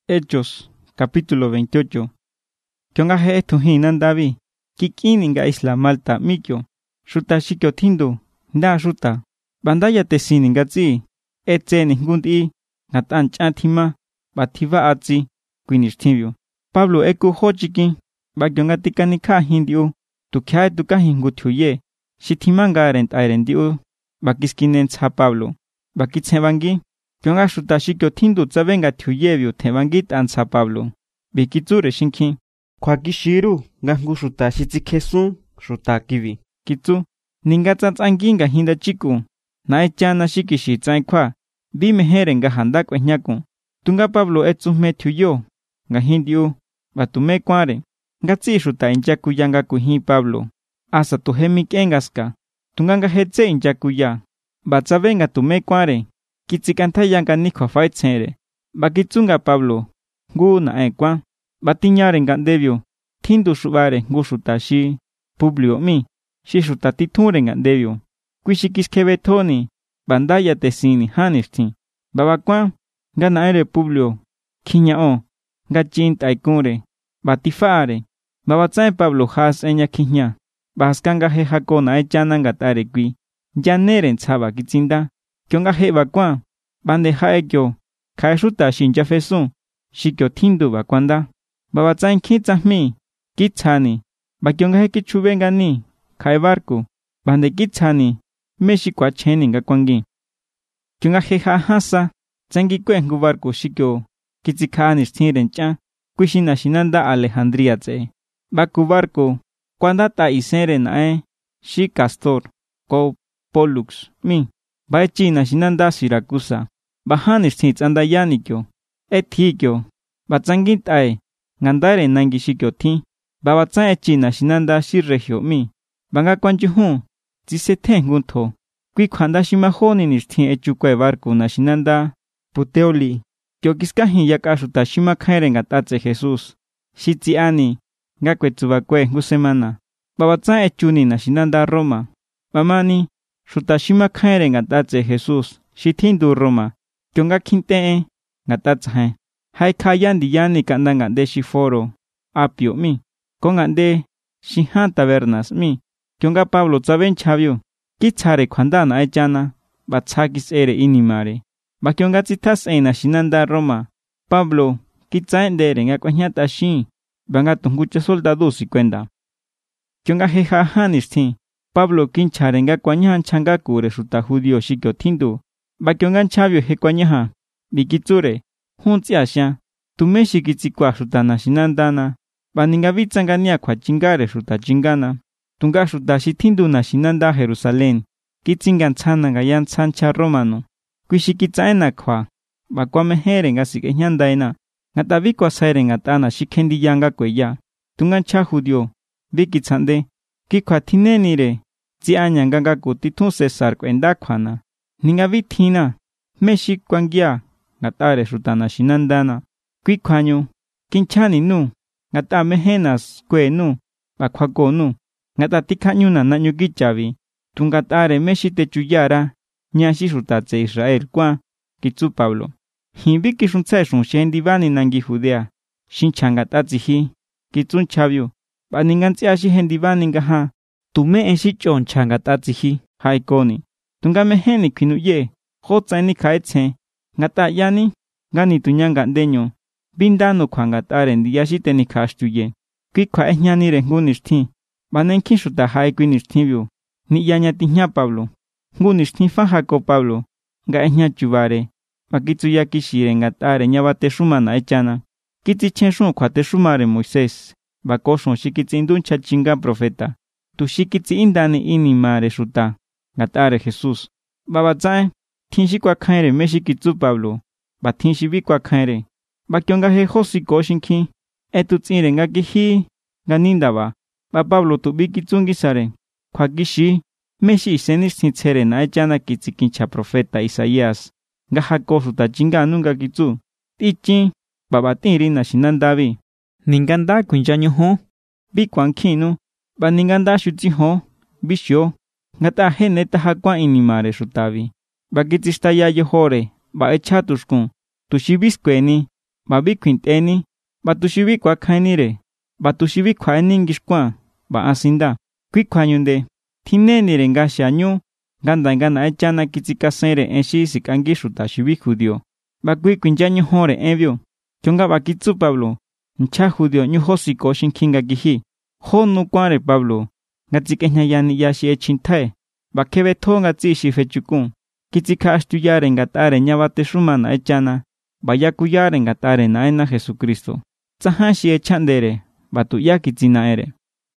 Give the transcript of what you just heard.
Hechos, capítulo 28. Kionga he tuhinan David, kikininga isla Malta mikyo, shuta shikyo tindu, nda shuta, bandaya tesininga zi, etze ningundi, ngatan chantima, batiba atzi, quinishtivio. Pablo eku hochiki, bagyonga tikanika hindiu, tukai tukahingutuye, shitimanga rent airendiu, bakiskinen tsa Pablo, bakitsebangi, kionga shuta shikyo tindu tsavenga tuyevio tebangit ansa Pablo, bikitsure shinki. Kwa kishiru ngangu shuta shitikesun shuta kivi. Kitsu, ninga tsatsanginga hinda chiku, naechana shikishi tsaikwa, bimehere nga handa kwenyaku. Tunga Pablo etsume tuyo, nga hindiu, batume kware, nga tsi shuta inchaku yanga kuhi Pablo. Asa tuhemi kengaska, tunga nga hetze inchaku ya, batsavenga tume kware, kitsikanta yanga nikwa faitsere, bakitsunga Pablo, ngu na ekwa. Batiñare ngandevio, tindu shubare ngu shutashi, Publio mi, shi shutatiture ngandevio. Kuishikiskevetoni, bandaya tesini hanishti. Babakwa, gana ere Publio, kiñao, gachint aikure, batifare. Babatsae Pablo has enya kiña, baskanga he hakona echana ngatare kui. Yaneren tsaba kitsinda, kionga he bakwa, bande haekyo, kae shutashi njafesun, shikyo tindu bakwanda. Babatsain kitsahmi, kitsani, bakyonga heki chubengani, kai barku, bande kitsani, meshi kwa cheni nga kwangi. Kyonga heha hasa, tsangi kwengu barku shikyo, kitsikani stirencha, kuishina shinanda Alejandria tse. Baku barku, kwanda ta isere nae, shi Castor, ko Pollux, mi, baechina shinanda Siracusa, bahani stitz andayanikyo, etikyo, batsangit ae, ngandare nangi shikyo ti, babatsa echina shinanda shirregio mi, banga kwanchuhun, zisete ngunto, kui kwanda shimahoni nishti echukwe barku na shinanda, puteoli, kyo kiskahi yakashuta shimakhaire ngatatse Jesus, shitziani, ngakwetsubakwe ngusemana, babatsa echuni na shinanda Roma, mamani, shuta shimakhaire ngatatse Jesus, shitindu Roma, kyo ngakintee, ngatatse hai kayandi yani kanda ngande shiforo, apio mi, con ngande shihan tabernas mi, kionga Pablo tsaben chavio, kitsare kwandana echana, batsakis ere inimare, bakionga tsitas ena shinanda Roma, Pablo, kitsaendere nga kwanyata shi, banga tungucha soldados y kwenda. Kionga heja hanisti, Pablo kinchare nga kwanyahan changaku resulta judío shikyo tindu, bakionga chavio he kwanyaha, bikitsure, Huntsi asha, tumeshi kitsikwa shutana shinandana, baninga vitsangania kwa chingare shuta chingana, tunga shuta shitinduna shinanda Jerusalén, kitsingan tsana gayan tsancha romano, kuishikitsaena kwa, bakwa mehere nga sikeñandaena, ngatavikwa saire ngatana shikendi yanga kweya, tungan cha judio, vikitsande, kikwa tinenire, tsianya nganga kutitun Cesar kwenda kwana, ninga vitina, meshi kwangia, ngatare shutana shinandana, kwikwanyo, kinchani nu, ngata mehenas kwe nu, bakwako nu, ngata tikanyuna na nyukichavi, tungatare meshite chuyara, nyashi shutatse Israel kwa, kitsu Pablo. Himbi kishunse shendi bani nangi Judea, shinchangatatzihi, kitsun chavio, baningantsi ashi hendibani ngaha, tume enshi chon changatatzihi, haikoni, tunga meheni kwinuye, hotsaini kaetse, ngata yani, gani tunyanga ndeño, bindano kwa ngatare ndiyashite ni kashtuye, kui kwa eñani rengunishti, banenki shuta hai kuinishtivio, ni yaña tihña Pablo, ngunishti fajako Pablo, nga eña chubare, bakitsuya kishire ngatare ñabate shumana echana, kitsi kwa te shumare Moisés, bakoshon shikitsinduncha chinga profeta, tu shikitsi indani inimare shuta, ngatare Jesus, babatsae, Tinshi kwa khaire meshi kitsu Pablo, batinshi vi kwa khaire, bakyonga he hosi koshinki, etutsire nga kihi, ganindaba, ba Pablo tu vi kitsungi sare, kwa kishi, meshi isenis tintsere na echana kitsikincha profeta Isaías, nga hakosu ta chinga nunga kitsu, tichi, babatiri na shinandavi, ninganda kunchanyo ho, vi kwankinu, ba ninganda shutsi ho, bishyo, ngata he neta hakwa inimare shutavi. Bakitsistaya yehore, ba echatuskun, tushibisqueni, bà biết khuyên teni, bà tu sĩ biết quá khai ni re, bà tu sĩ biết khoái ninh gis qua, bà asinda, quyết khoái nhunde, thine ni renga xanyu, ganda ngana echana kitzika senre enshi sikangi shuta shibi judio, bà quyết khuyên cha nyu hore envio, chonga bà kitsu Pablo, ncha judio nyu hosiko shin kinga gihi, ho no kware Pablo, ngatzikenya yani yashi echintae, bà kebe to ngatzi shi fechukun, kitzika astuyare ngatare nyabate shumana echana, vaya kuyare ngatare naena Jesucristo. Tsahan shi echandere, batu ya kitzina ere.